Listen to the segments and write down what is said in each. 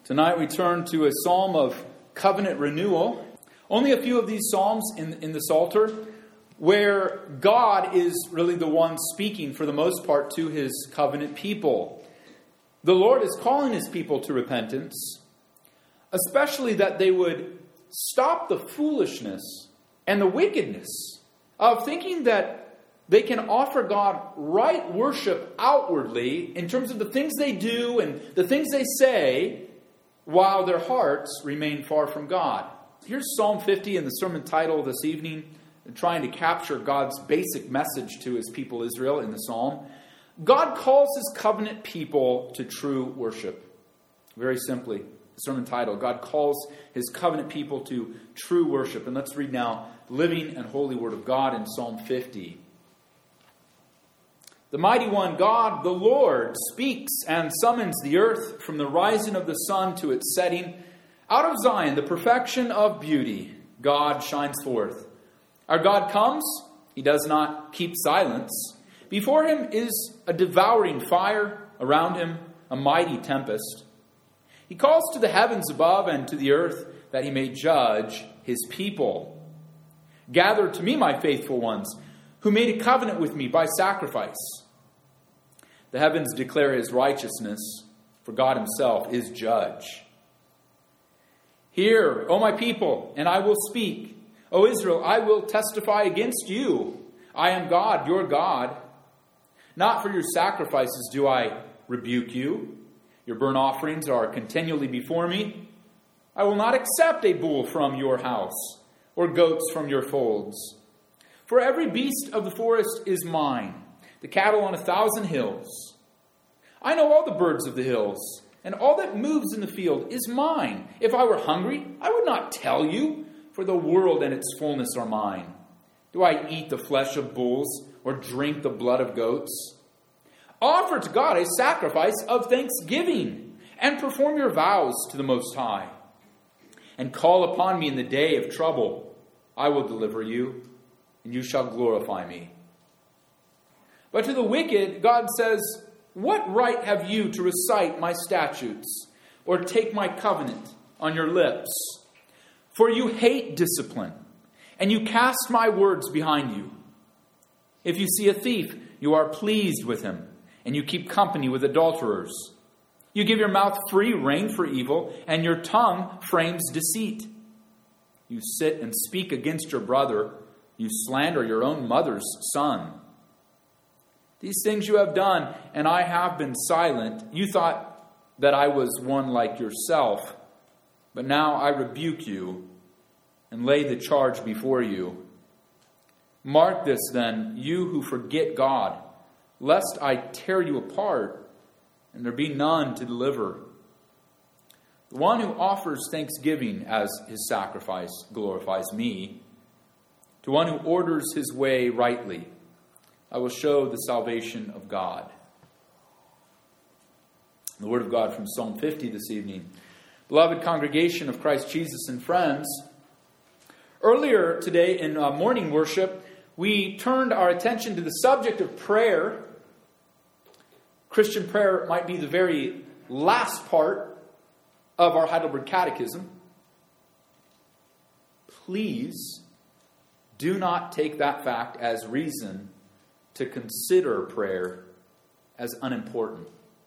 Tonight we turn to a psalm of covenant renewal. Only a few of these psalms in the Psalter where God is really the one speaking for the most part to his covenant people. The Lord is calling his people to repentance, especially that they would stop the foolishness and the wickedness of thinking that they can offer God right worship outwardly in terms of the things they do and the things they say, while their hearts remain far from God. Here's Psalm 50 in the sermon title this evening, trying to capture God's basic message to his people Israel in the psalm. God calls his covenant people to true worship. Very simply, the sermon title, God calls his covenant people to true worship. And let's read now the living and holy word of God in Psalm 50. The mighty one, God, the Lord, speaks and summons the earth from the rising of the sun to its setting. Out of Zion, the perfection of beauty, God shines forth. Our God comes, he does not keep silence. Before him is a devouring fire, around him a mighty tempest. He calls to the heavens above and to the earth that he may judge his people. Gather to me, my faithful ones, who made a covenant with me by sacrifice. The heavens declare his righteousness, for God himself is judge. Hear, O my people, and I will speak. O Israel, I will testify against you. I am God, your God. Not for your sacrifices do I rebuke you. Your burnt offerings are continually before me. I will not accept a bull from your house, or goats from your folds. For every beast of the forest is mine, the cattle on 1,000 hills. I know all the birds of the hills, and all that moves in the field is mine. If I were hungry, I would not tell you, for the world and its fullness are mine. Do I eat the flesh of bulls, or drink the blood of goats? Offer to God a sacrifice of thanksgiving, and perform your vows to the Most High. And call upon me in the day of trouble. I will deliver you, and you shall glorify me. But to the wicked, God says, what right have you to recite my statutes or take my covenant on your lips? For you hate discipline, and you cast my words behind you. If you see a thief, you are pleased with him, and you keep company with adulterers. You give your mouth free rein for evil, and your tongue frames deceit. You sit and speak against your brother. You slander your own mother's son. These things you have done, and I have been silent. You thought that I was one like yourself, but now I rebuke you and lay the charge before you. Mark this then, you who forget God, lest I tear you apart and there be none to deliver. The one who offers thanksgiving as his sacrifice glorifies me. To one who orders his way rightly, I will show the salvation of God. The word of God from Psalm 50 this evening. Beloved congregation of Christ Jesus and friends, earlier today in morning worship, we turned our attention to the subject of prayer. Christian prayer might be the very last part of our Heidelberg Catechism. Please do not take that fact as reason to consider prayer as unimportant.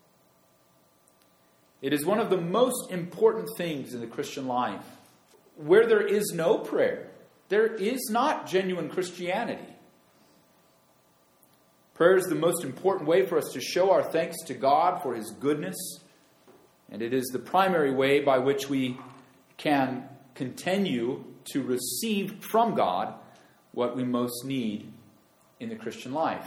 It is one of the most important things in the Christian life. Where there is no prayer, there is not genuine Christianity. Prayer is the most important way for us to show our thanks to God for his goodness, and it is the primary way by which we can continue to receive from God what we most need in the Christian life.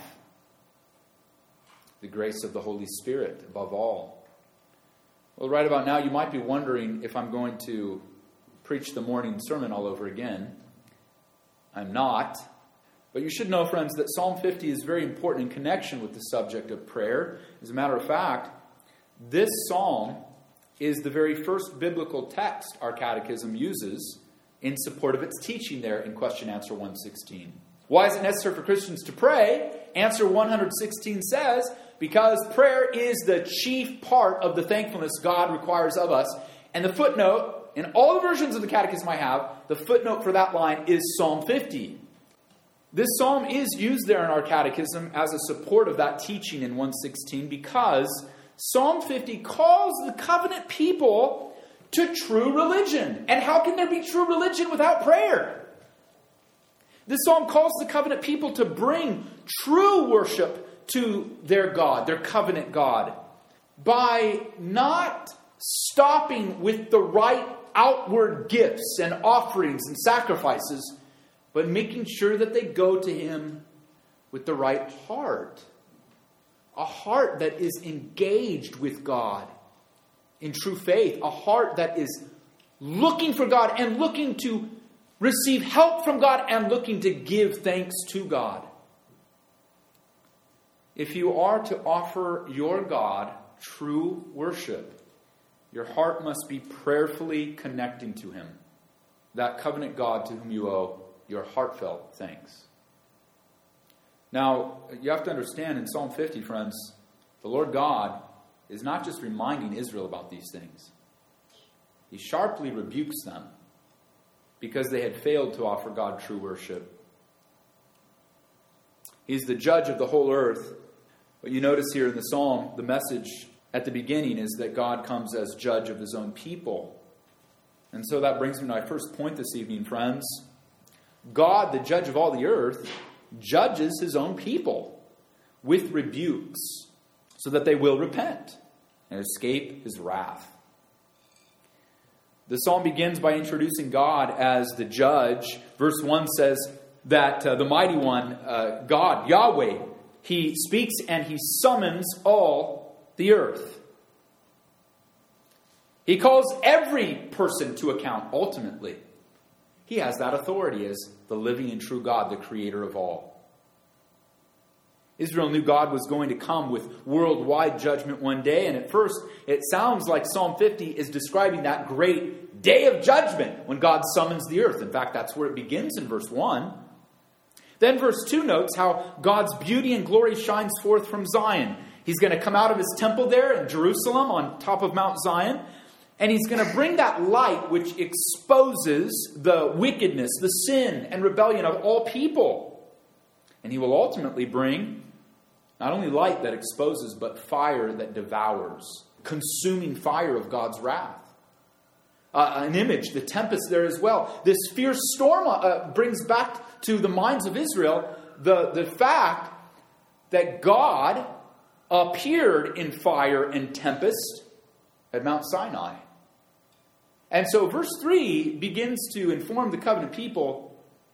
The grace of the Holy Spirit, above all. Well, right about now, you might be wondering if I'm going to preach the morning sermon all over again. I'm not. But you should know, friends, that Psalm 50 is very important in connection with the subject of prayer. As a matter of fact, this psalm is the very first biblical text our catechism uses in support of its teaching there in question answer 116. Why is it necessary for Christians to pray? Answer 116 says, because prayer is the chief part of the thankfulness God requires of us And the footnote, in all the versions of the Catechism I have, the footnote for that line is Psalm 50. This psalm is used there in our Catechism as a support of that teaching in 116 because Psalm 50 calls the covenant people to true religion. And how can there be true religion without prayer? This psalm calls the covenant people to bring true worship to their God, their covenant God, by not stopping with the right outward gifts and offerings and sacrifices, but making sure that they go to Him with the right heart. A heart that is engaged with God in true faith. A heart that is looking for God and looking to receive help from God and looking to give thanks to God. If you are to offer your God true worship, your heart must be prayerfully connecting to Him, that covenant God to whom you owe your heartfelt thanks. Now, you have to understand in Psalm 50, friends, the Lord God is not just reminding Israel about these things. He sharply rebukes them because they had failed to offer God true worship. He's the judge of the whole earth. But you notice here in the psalm, the message at the beginning is that God comes as judge of His own people. And so that brings me to my first point this evening, friends. God, the judge of all the earth, judges His own people with rebukes so that they will repent and escape His wrath. The psalm begins by introducing God as the judge. Verse 1 says that the mighty one, God, Yahweh, He speaks and He summons all the earth. He calls every person to account ultimately. He has that authority as the living and true God, the creator of all. Israel knew God was going to come with worldwide judgment one day, and at first it sounds like Psalm 50 is describing that great day of judgment when God summons the earth. In fact, that's where it begins in verse 1. Then verse 2 notes how God's beauty and glory shines forth from Zion. He's going to come out of His temple there in Jerusalem on top of Mount Zion, and He's going to bring that light which exposes the wickedness, the sin, and rebellion of all people. And He will ultimately bring not only light that exposes, but fire that devours. Consuming fire of God's wrath. An image, the tempest there as well. This fierce storm brings back to the minds of Israel the fact that God appeared in fire and tempest at Mount Sinai. And so verse 3 begins to inform the covenant people,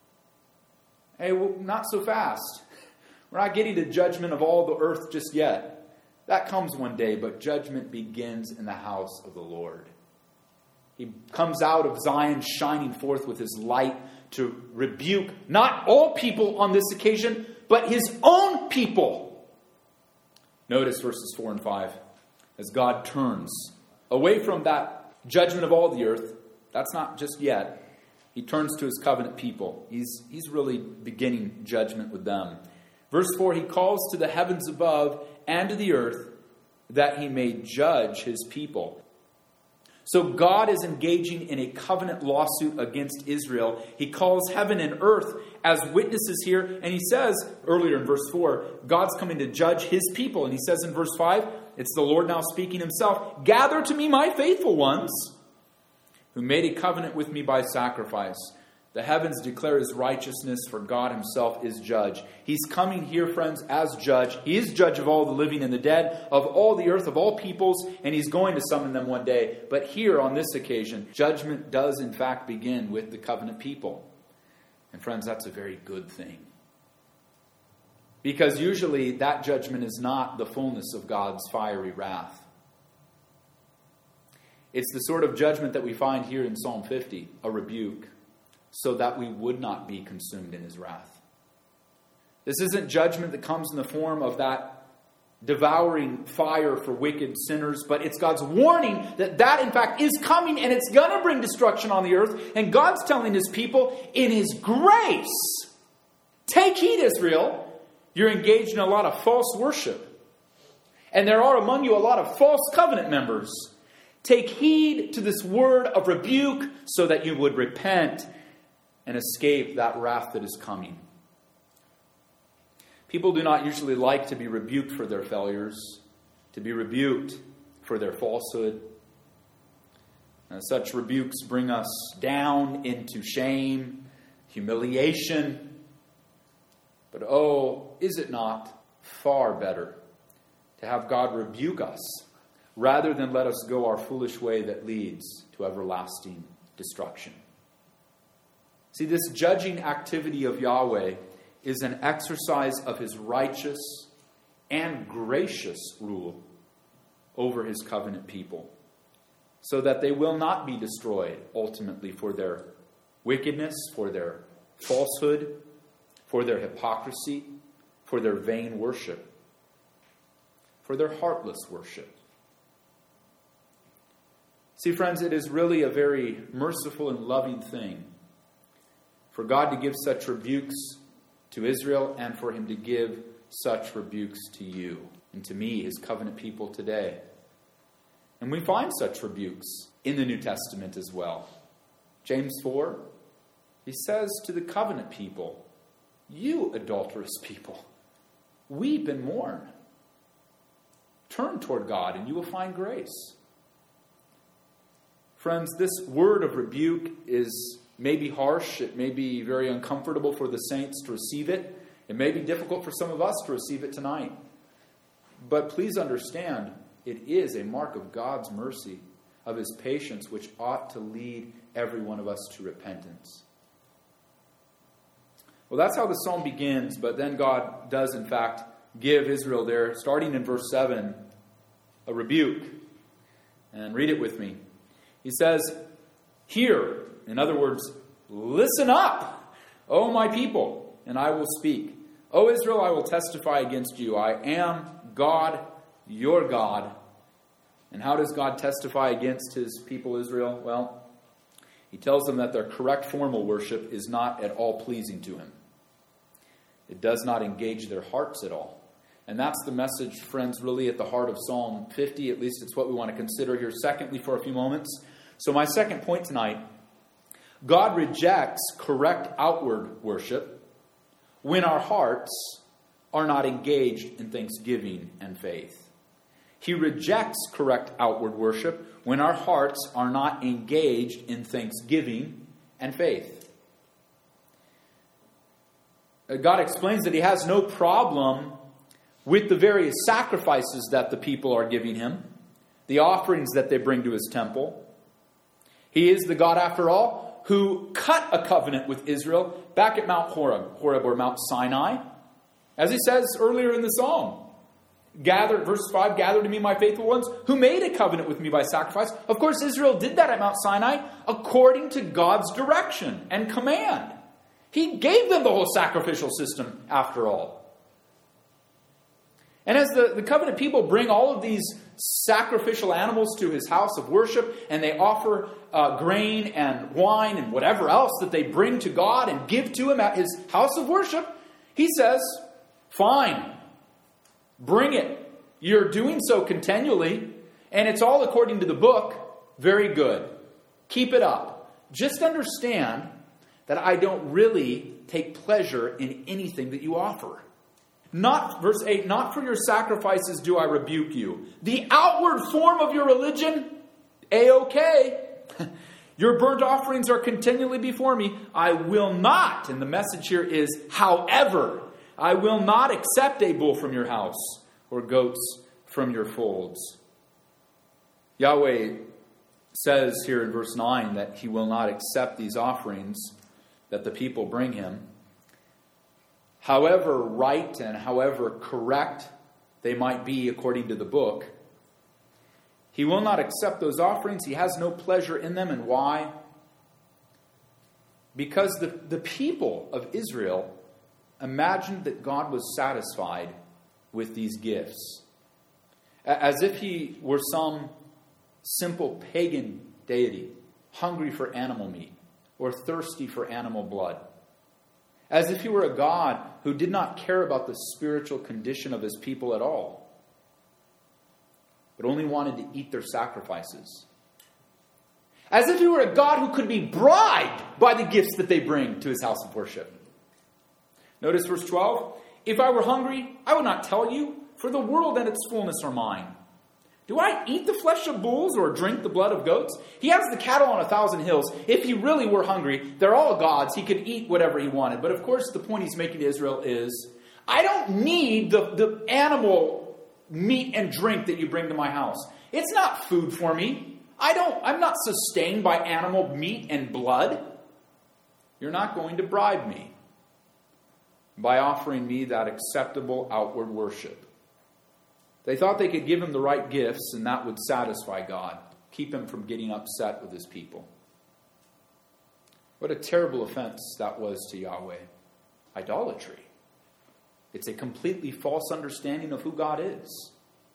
hey, well, not so fast. We're not getting to judgment of all the earth just yet. That comes one day, but judgment begins in the house of the Lord. He comes out of Zion shining forth with His light to rebuke not all people on this occasion, but His own people. Notice verses 4 and 5. As God turns away from that judgment of all the earth, that's not just yet. He turns to His covenant people. He's really beginning judgment with them. Verse 4, He calls to the heavens above and to the earth that He may judge His people. So God is engaging in a covenant lawsuit against Israel. He calls heaven and earth as witnesses here. And He says, earlier in verse 4, God's coming to judge His people. And He says in verse 5, it's the Lord now speaking Himself, gather to me my faithful ones, who made a covenant with me by sacrifice. The heavens declare His righteousness, for God Himself is judge. He's coming here, friends, as judge. He is judge of all the living and the dead, of all the earth, of all peoples, and He's going to summon them one day. But here, on this occasion, judgment does in fact begin with the covenant people. And friends, that's a very good thing. Because usually that judgment is not the fullness of God's fiery wrath. It's the sort of judgment that we find here in Psalm 50, a rebuke, so that we would not be consumed in His wrath. This isn't judgment that comes in the form of that devouring fire for wicked sinners, but it's God's warning that in fact is coming, and it's going to bring destruction on the earth. And God's telling His people, in His grace, take heed, Israel, you're engaged in a lot of false worship. And there are among you a lot of false covenant members. Take heed to this word of rebuke so that you would repent and escape that wrath that is coming. People do not usually like to be rebuked for their failures, to be rebuked for their falsehood. And such rebukes bring us down into shame, humiliation. But oh, is it not far better to have God rebuke us rather than let us go our foolish way that leads to everlasting destruction? See, this judging activity of Yahweh is an exercise of his righteous and gracious rule over his covenant people, so that they will not be destroyed ultimately for their wickedness, for their falsehood, for their hypocrisy, for their vain worship, for their heartless worship. See, friends, it is really a very merciful and loving thing for God to give such rebukes to Israel and for him to give such rebukes to you and to me, his covenant people today. And we find such rebukes in the New Testament as well. James 4, he says to the covenant people, "You adulterous people, weep and mourn. Turn toward God and you will find grace." Friends, this word of rebuke is maybe harsh. It may be very uncomfortable for the saints to receive it. It may be difficult for some of us to receive it tonight. But please understand, it is a mark of God's mercy, of his patience, which ought to lead every one of us to repentance. Well, that's how the psalm begins, but then God does, in fact, give Israel there, starting in verse 7, a rebuke. And read it with me. He says, "Hear," in other words, listen up, O my people, and I will speak. O Israel, I will testify against you. I am God, your God. And how does God testify against his people Israel? Well, he tells them that their correct formal worship is not at all pleasing to him. It does not engage their hearts at all. And that's the message, friends, really at the heart of Psalm 50. At least it's what we want to consider here secondly for a few moments. So my second point tonight, God rejects correct outward worship when our hearts are not engaged in thanksgiving and faith. He rejects correct outward worship when our hearts are not engaged in thanksgiving and faith. God explains that he has no problem with the various sacrifices that the people are giving him, the offerings that they bring to his temple. He is the God, after all, who cut a covenant with Israel back at Mount Horeb or Mount Sinai. As he says earlier in the psalm, verse 5, "Gather to me my faithful ones, who made a covenant with me by sacrifice." Of course, Israel did that at Mount Sinai according to God's direction and command. He gave them the whole sacrificial system, after all. And as the covenant people bring all of these sacrificial animals to his house of worship, and they offer grain and wine and whatever else that they bring to God and give to him at his house of worship, he says, "Fine, bring it. You're doing so continually, and it's all according to the book. Very good. Keep it up. Just understand that I don't really take pleasure in anything that you offer. Not, verse 8, not for your sacrifices do I rebuke you. The outward form of your religion, A-okay. Your burnt offerings are continually before me. I will not," and the message here is, however, "I will not accept a bull from your house or goats from your folds." Yahweh says here in verse 9 that he will not accept these offerings that the people bring him. However right and however correct they might be according to the book, he will not accept those offerings. He has no pleasure in them. And why? Because the people of Israel imagined that God was satisfied with these gifts, as if he were some simple pagan deity, hungry for animal meat or thirsty for animal blood. As if he were a God who did not care about the spiritual condition of his people at all, but only wanted to eat their sacrifices As if he were a God who could be bribed by the gifts that they bring to his house of worship. Notice verse 12. If I were hungry, I would not tell you, for the world and its fullness are mine. Do I eat the flesh of bulls or drink the blood of goats? He has the cattle on 1,000 hills. If he really were hungry, they're all gods. He could eat whatever he wanted. But of course, the point he's making to Israel is, I don't need the animal meat and drink that you bring to my house. It's not food for me. I'm not sustained by animal meat and blood. You're not going to bribe me by offering me that acceptable outward worship. They thought they could give him the right gifts and that would satisfy God, keep him from getting upset with his people. What a terrible offense that was to Yahweh. Idolatry. It's a completely false understanding of who God is.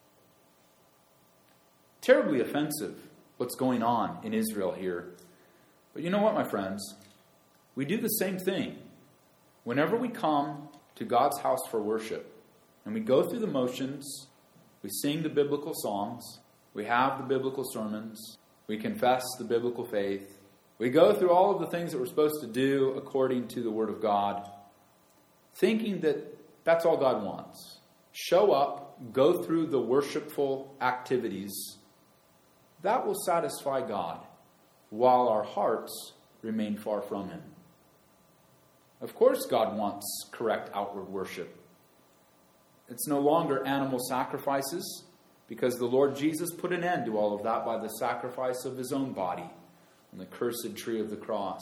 Terribly offensive what's going on in Israel here. But you know what, my friends? We do the same thing. Whenever we come to God's house for worship and we go through the motions, we sing the biblical songs, we have the biblical sermons, we confess the biblical faith, we go through all of the things that we're supposed to do according to the Word of God, thinking that that's all God wants. Show up, go through the worshipful activities. That will satisfy God while our hearts remain far from Him. Of course God wants correct outward worship. It's no longer animal sacrifices because the Lord Jesus put an end to all of that by the sacrifice of His own body on the cursed tree of the cross.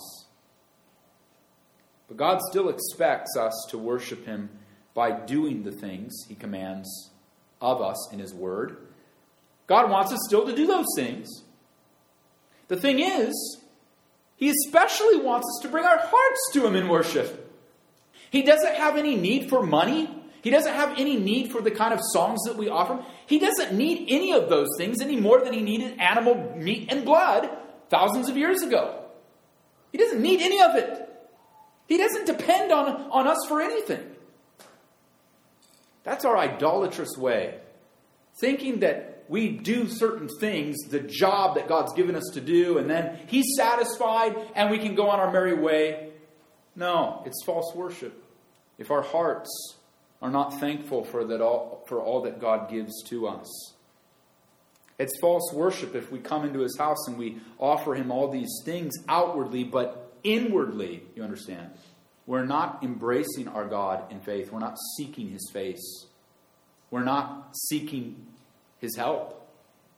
But God still expects us to worship Him by doing the things He commands of us in His Word. God wants us still to do those things. The thing is, He especially wants us to bring our hearts to Him in worship. He doesn't have any need for money. He doesn't have any need for the kind of songs that we offer Him. He doesn't need any of those things any more than He needed animal meat and blood thousands of years ago. He doesn't need any of it. He doesn't depend on us for anything. That's our idolatrous way. Thinking that we do certain things, the job that God's given us to do, and then He's satisfied and we can go on our merry way. No, it's false worship. If our hearts are not thankful for all that God gives to us. It's false worship if we come into His house and we offer Him all these things outwardly, but inwardly, you understand, we're not embracing our God in faith. We're not seeking His face. We're not seeking His help.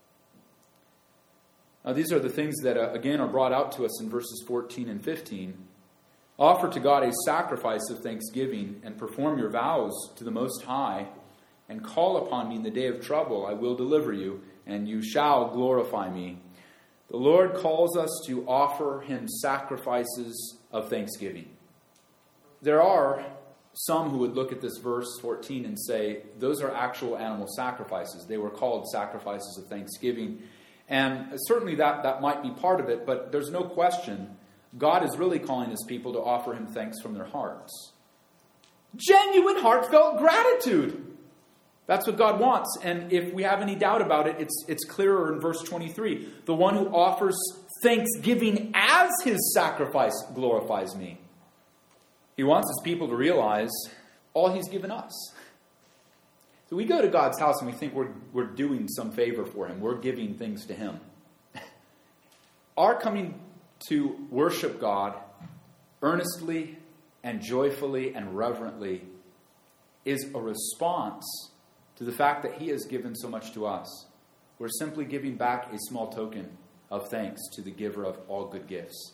Now, these are the things that, again, are brought out to us in verses 14 and 15. Offer to God a sacrifice of thanksgiving and perform your vows to the Most High and call upon me in the day of trouble. I will deliver you and you shall glorify me. The Lord calls us to offer Him sacrifices of thanksgiving. There are some who would look at this verse 14 and say, those are actual animal sacrifices. They were called sacrifices of thanksgiving. And certainly that might be part of it, but there's no question God is really calling His people to offer Him thanks from their hearts. Genuine, heartfelt gratitude. That's what God wants. And if we have any doubt about it, it's clearer in verse 23. The one who offers thanksgiving as his sacrifice glorifies me. He wants His people to realize all He's given us. So we go to God's house and we think we're doing some favor for Him. We're giving things to Him. Our coming to worship God earnestly and joyfully and reverently is a response to the fact that He has given so much to us. We're simply giving back a small token of thanks to the giver of all good gifts.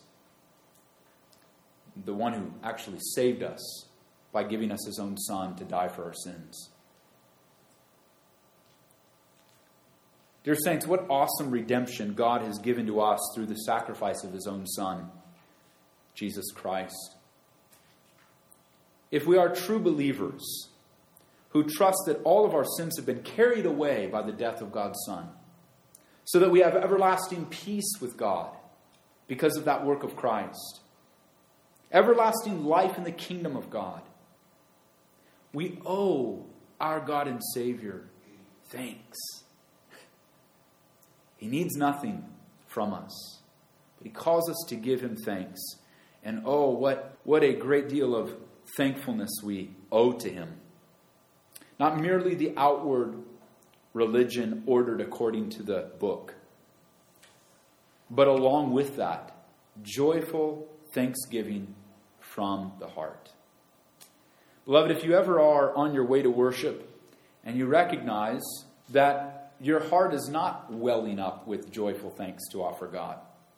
The one who actually saved us by giving us His own Son to die for our sins. Dear saints, what awesome redemption God has given to us through the sacrifice of His own Son, Jesus Christ. If we are true believers who trust that all of our sins have been carried away by the death of God's Son, so that we have everlasting peace with God because of that work of Christ, everlasting life in the kingdom of God, we owe our God and Savior thanks. He needs nothing from us, He calls us to give him thanks. And oh, what a great deal of thankfulness we owe to him. Not merely the outward religion ordered according to the book, but along with that, joyful thanksgiving from the heart. Beloved, if you ever are on your way to worship and you recognize that your heart is not welling up with joyful thanks to offer God,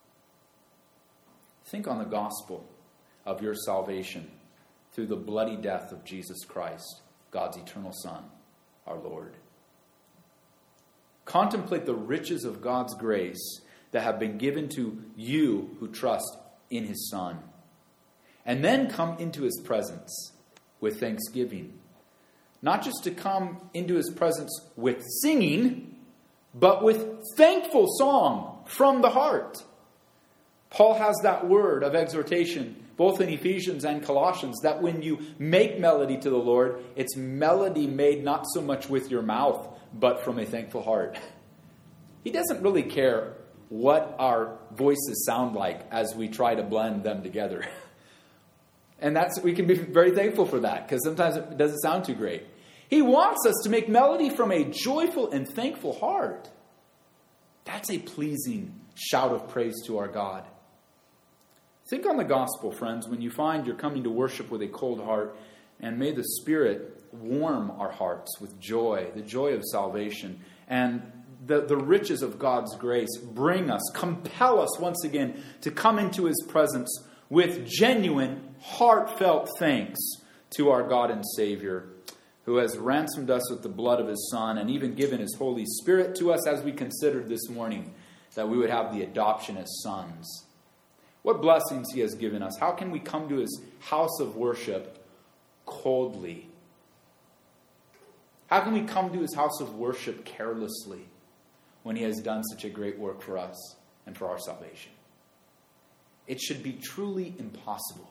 think on the gospel of your salvation through the bloody death of Jesus Christ, God's eternal Son, our Lord. Contemplate the riches of God's grace that have been given to you who trust in his Son. And then come into his presence with thanksgiving. Not just to come into his presence with singing, but with thankful song from the heart. Paul has that word of exhortation, both in Ephesians and Colossians, that when you make melody to the Lord, it's melody made not so much with your mouth, but from a thankful heart. He doesn't really care what our voices sound like as we try to blend them together. And we can be very thankful for that, because sometimes it doesn't sound too great. He wants us to make melody from a joyful and thankful heart. That's a pleasing shout of praise to our God. Think on the gospel, friends, when you find you're coming to worship with a cold heart, and may the Spirit warm our hearts with joy, the joy of salvation, and the riches of God's grace bring us, compel us once again to come into his presence with genuine, heartfelt thanks to our God and Savior, who has ransomed us with the blood of his Son and even given his Holy Spirit to us, as we considered this morning, that we would have the adoption as sons. What blessings he has given us. How can we come to his house of worship coldly? How can we come to his house of worship carelessly when he has done such a great work for us and for our salvation? It should be truly impossible.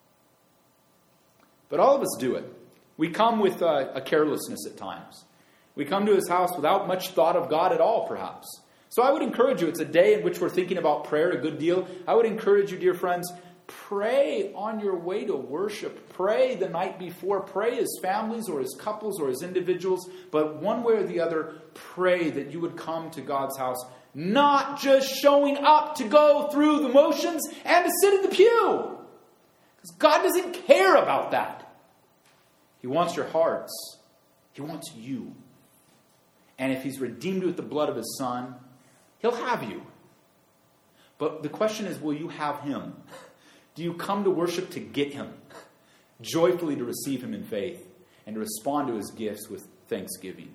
But all of us do it. We come with a carelessness at times. We come to his house without much thought of God at all, perhaps. So I would encourage you, it's a day in which we're thinking about prayer a good deal. I would encourage you, dear friends, pray on your way to worship. Pray the night before. Pray as families or as couples or as individuals. But one way or the other, pray that you would come to God's house, not just showing up to go through the motions and to sit in the pew. Because God doesn't care about that. He wants your hearts. He wants you. And if he's redeemed you with the blood of his Son, he'll have you. But the question is, will you have him? Do you come to worship to get him? Joyfully to receive him in faith and to respond to his gifts with thanksgiving.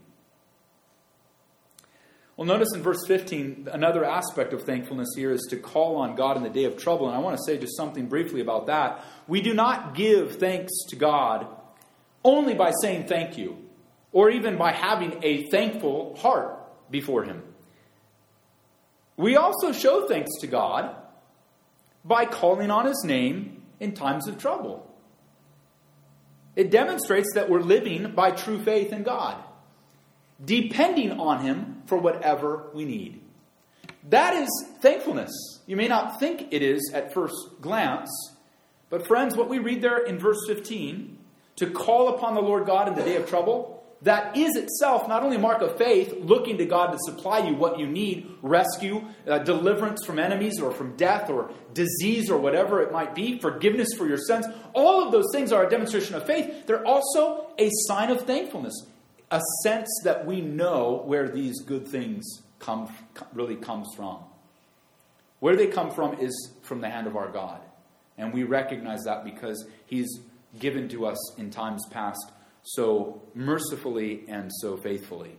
Well, notice in verse 15, another aspect of thankfulness here is to call on God in the day of trouble. And I want to say just something briefly about that. We do not give thanks to God only by saying thank you, or even by having a thankful heart before him. We also show thanks to God by calling on his name in times of trouble. It demonstrates that we're living by true faith in God, depending on him for whatever we need. That is thankfulness. You may not think it is at first glance, but friends, what we read there in verse 15, to call upon the Lord God in the day of trouble, that is itself not only a mark of faith, looking to God to supply you what you need, rescue, deliverance from enemies or from death or disease or whatever it might be, forgiveness for your sins. All of those things are a demonstration of faith. They're also a sign of thankfulness, a sense that we know where these good things really comes from. Where they come from is from the hand of our God. And we recognize that because he's given to us in times past so mercifully and so faithfully.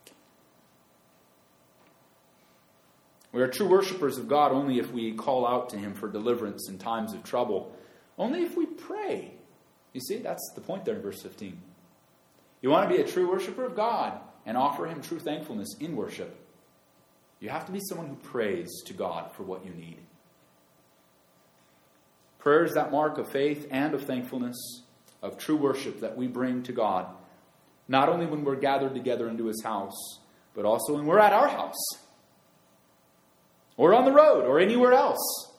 We are true worshipers of God only if we call out to him for deliverance in times of trouble. Only if we pray. You see, that's the point there in verse 15. You want to be a true worshiper of God and offer him true thankfulness in worship. You have to be someone who prays to God for what you need. Prayer is that mark of faith and of thankfulness, of true worship that we bring to God, not only when we're gathered together into his house, but also when we're at our house, or on the road, or anywhere else.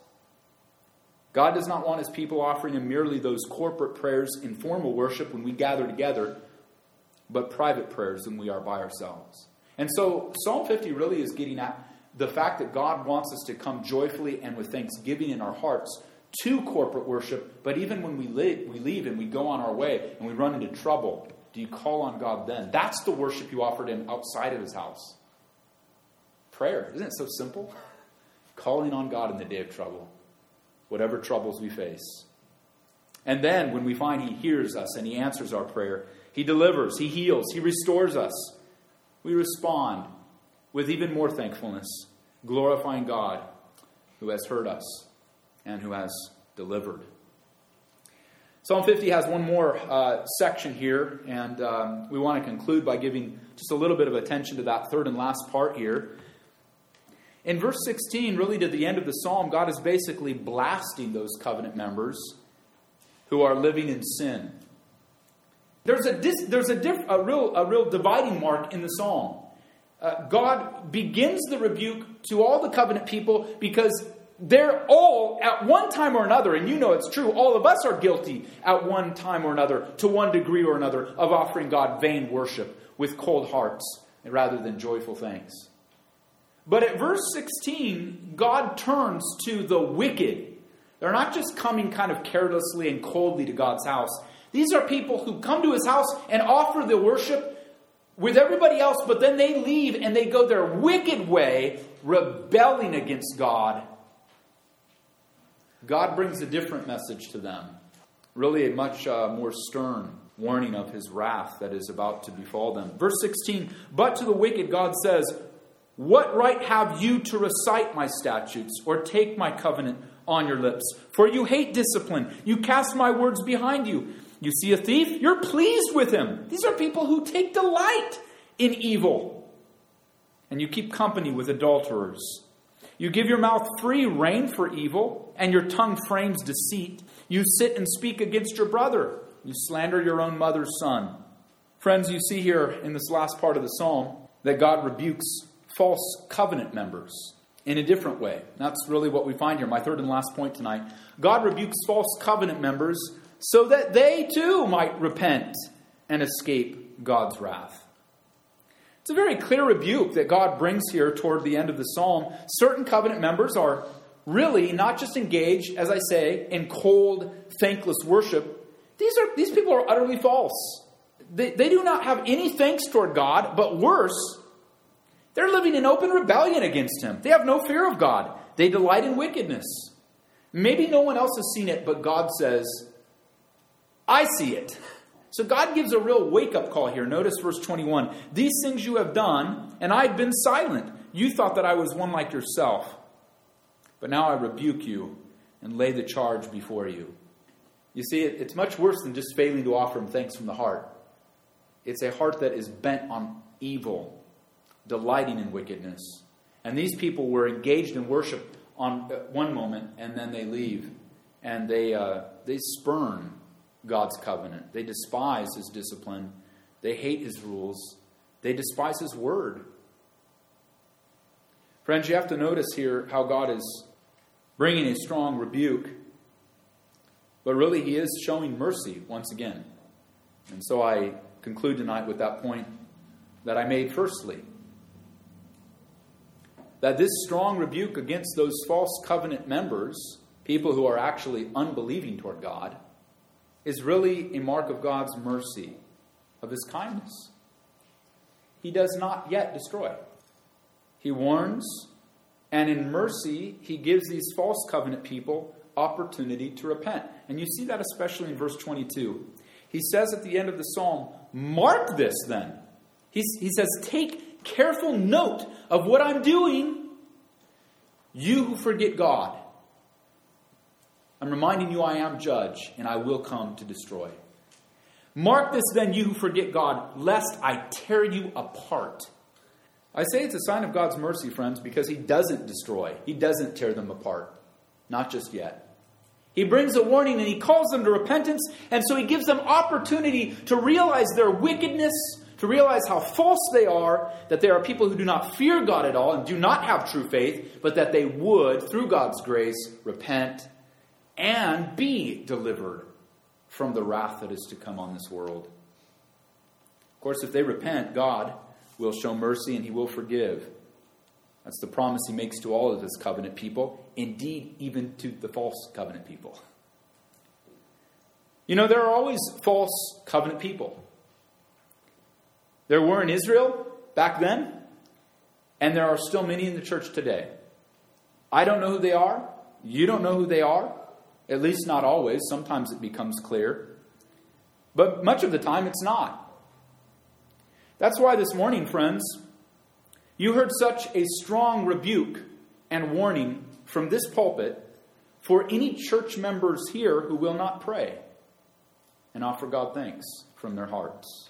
God does not want his people offering him merely those corporate prayers in formal worship when we gather together, but private prayers when we are by ourselves. And so Psalm 50 really is getting at the fact that God wants us to come joyfully and with thanksgiving in our hearts to corporate worship. But even when we leave and we go on our way and we run into trouble, do you call on God then? That's the worship you offered him outside of his house. Prayer. Isn't it so simple? Calling on God in the day of trouble. Whatever troubles we face. And then when we find he hears us and he answers our prayer, he delivers, he heals, he restores us, we respond with even more thankfulness, glorifying God who has heard us and who has delivered. Psalm 50 has one more section here, and we want to conclude by giving just a little bit of attention to that third and last part here. In verse 16, really to the end of the psalm, God is basically blasting those covenant members who are living in sin. There's a real dividing mark in the psalm. God begins the rebuke to all the covenant people because they're all, at one time or another, and you know it's true, all of us are guilty at one time or another, to one degree or another, of offering God vain worship with cold hearts rather than joyful thanks. But at verse 16, God turns to the wicked. They're not just coming kind of carelessly and coldly to God's house. These are people who come to his house and offer the worship with everybody else, but then they leave and they go their wicked way, rebelling against God. God brings a different message to them. Really a much more stern warning of his wrath that is about to befall them. Verse 16, but to the wicked God says, what right have you to recite my statutes or take my covenant on your lips? For you hate discipline. You cast my words behind you. You see a thief, you're pleased with him. These are people who take delight in evil. And you keep company with adulterers. You give your mouth free rein for evil, and your tongue frames deceit. You sit and speak against your brother. You slander your own mother's son. Friends, you see here in this last part of the psalm that God rebukes false covenant members in a different way. That's really what we find here. My third and last point tonight. God rebukes false covenant members so that they too might repent and escape God's wrath. It's a very clear rebuke that God brings here toward the end of the psalm. Certain covenant members are really not just engaged, as I say, in cold, thankless worship. These people are utterly false. They do not have any thanks toward God, but worse, they're living in open rebellion against him. They have no fear of God. They delight in wickedness. Maybe no one else has seen it, but God says, I see it. So God gives a real wake-up call here. Notice verse 21. These things you have done, and I've been silent. You thought that I was one like yourself. But now I rebuke you and lay the charge before you. You see, it's much worse than just failing to offer him thanks from the heart. It's a heart that is bent on evil, delighting in wickedness. And these people were engaged in worship on one moment, and then they leave. And they spurn God's covenant. They despise his discipline. They hate his rules. They despise his word. Friends, you have to notice here how God is bringing a strong rebuke. But really, he is showing mercy once again. And so I conclude tonight with that point that I made firstly. That this strong rebuke against those false covenant members, people who are actually unbelieving toward God, is really a mark of God's mercy, of his kindness. He does not yet destroy. He warns, and in mercy, he gives these false covenant people opportunity to repent. And you see that especially in verse 22. He says at the end of the psalm, mark this then. He says, take careful note of what I'm doing, you who forget God. I'm reminding you I am judge, and I will come to destroy. Mark this then, you who forget God, lest I tear you apart. I say it's a sign of God's mercy, friends, because he doesn't destroy. He doesn't tear them apart. Not just yet. He brings a warning and he calls them to repentance, and so he gives them opportunity to realize their wickedness, to realize how false they are, that they are people who do not fear God at all and do not have true faith, but that they would, through God's grace, repent and be delivered from the wrath that is to come on this world. Of course, if they repent, God will show mercy and he will forgive. That's the promise he makes to all of his covenant people. Indeed, even to the false covenant people. You know, there are always false covenant people. There were in Israel back then, and there are still many in the church today. I don't know who they are. You don't know who they are. At least not always. Sometimes it becomes clear. But much of the time it's not. That's why this morning, friends, you heard such a strong rebuke and warning from this pulpit for any church members here who will not pray and offer God thanks from their hearts.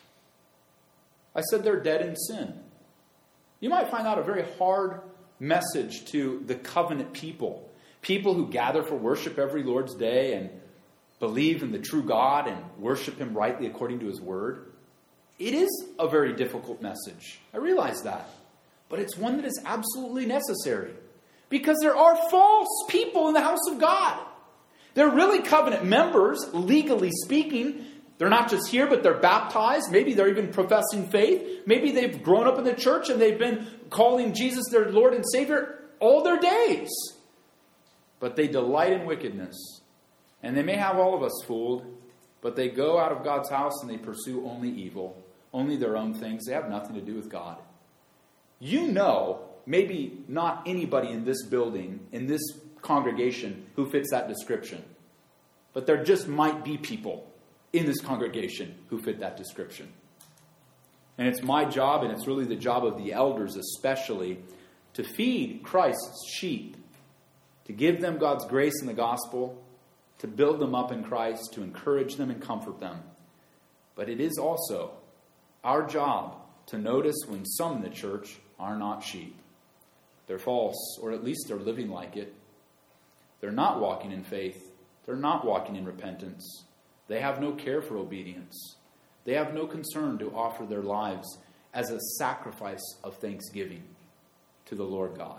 I said they're dead in sin. You might find that a very hard message to the covenant people. People who gather for worship every Lord's Day and believe in the true God and worship him rightly according to his word. It is a very difficult message. I realize that. But it's one that is absolutely necessary. Because there are false people in the house of God. They're really covenant members, legally speaking. They're not just here, but they're baptized. Maybe they're even professing faith. Maybe they've grown up in the church and they've been calling Jesus their Lord and Savior all their days. But they delight in wickedness. And they may have all of us fooled, but they go out of God's house and they pursue only evil, only their own things. They have nothing to do with God. You know, maybe not anybody in this building, in this congregation, who fits that description. But there just might be people in this congregation who fit that description. And it's my job, and it's really the job of the elders especially, to feed Christ's sheep, to give them God's grace in the gospel, to build them up in Christ, to encourage them and comfort them. But it is also our job to notice when some in the church are not sheep. They're false, or at least they're living like it. They're not walking in faith. They're not walking in repentance. They have no care for obedience. They have no concern to offer their lives as a sacrifice of thanksgiving to the Lord God.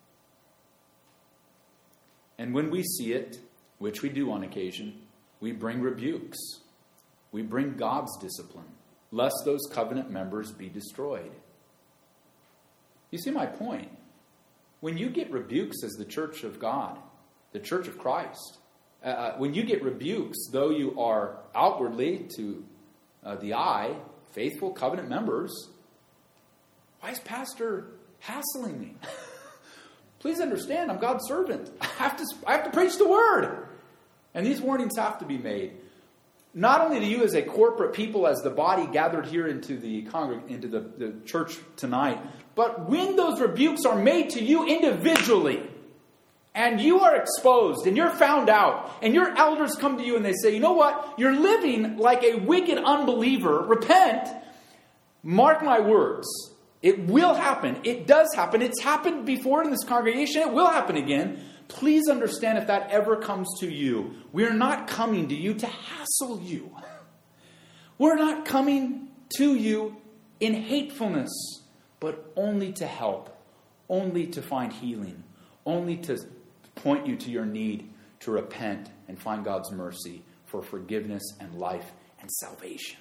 And when we see it, which we do on occasion, we bring rebukes. We bring God's discipline, lest those covenant members be destroyed. You see my point? When you get rebukes as the church of God, the church of Christ, when you get rebukes, though you are outwardly to the eye, faithful covenant members, why is Pastor hassling me? Please understand, I'm God's servant. I have to preach the word. And these warnings have to be made. Not only to you as a corporate people, as the body gathered here into the church tonight, but when those rebukes are made to you individually, and you are exposed, and you're found out, and your elders come to you and they say, you know what? You're living like a wicked unbeliever. Repent. Mark my words. It will happen. It does happen. It's happened before in this congregation. It will happen again. Please understand, if that ever comes to you, we're not coming to you to hassle you. We're not coming to you in hatefulness, but only to help, only to find healing, only to point you to your need to repent and find God's mercy for forgiveness and life and salvation.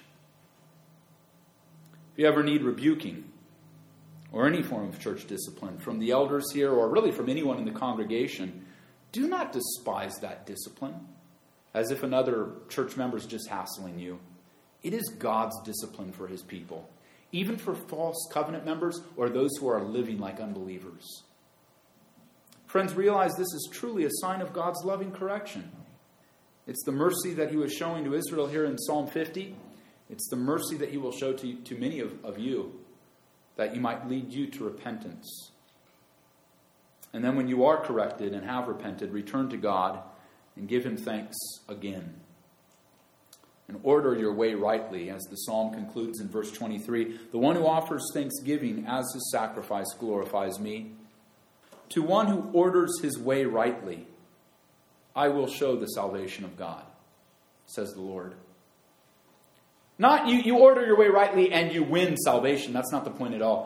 If you ever need rebuking, or any form of church discipline from the elders here, or really from anyone in the congregation, do not despise that discipline as if another church member is just hassling you. It is God's discipline for his people, even for false covenant members or those who are living like unbelievers. Friends, realize this is truly a sign of God's loving correction. It's the mercy that he was showing to Israel here in Psalm 50. It's the mercy that he will show to many of you, that he might lead you to repentance. And then when you are corrected and have repented, return to God and give him thanks again. And order your way rightly, as the psalm concludes in verse 23. The one who offers thanksgiving as his sacrifice glorifies me. To one who orders his way rightly, I will show the salvation of God, says the Lord. Not you order your way rightly and you win salvation. That's not the point at all.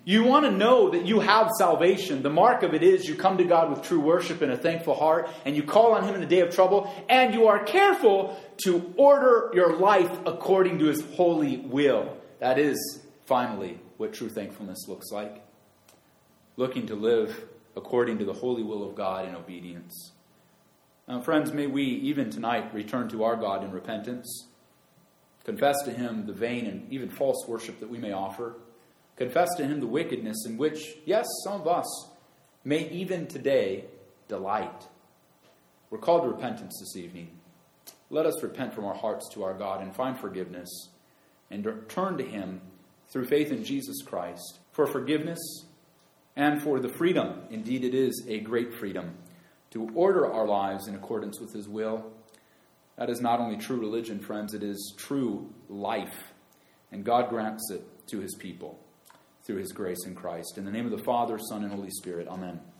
You want to know that you have salvation. The mark of it is you come to God with true worship and a thankful heart, and you call on Him in the day of trouble, and you are careful to order your life according to His holy will. That is, finally, what true thankfulness looks like. Looking to live according to the holy will of God in obedience. Now, friends, may we, even tonight, return to our God in repentance. Confess to Him the vain and even false worship that we may offer. Confess to Him the wickedness in which, yes, some of us may even today delight. We're called to repentance this evening. Let us repent from our hearts to our God and find forgiveness and turn to Him through faith in Jesus Christ for forgiveness and for the freedom. Indeed, it is a great freedom to order our lives in accordance with His will. That is not only true religion, friends, it is true life. And God grants it to His people through His grace in Christ. In the name of the Father, Son, and Holy Spirit. Amen.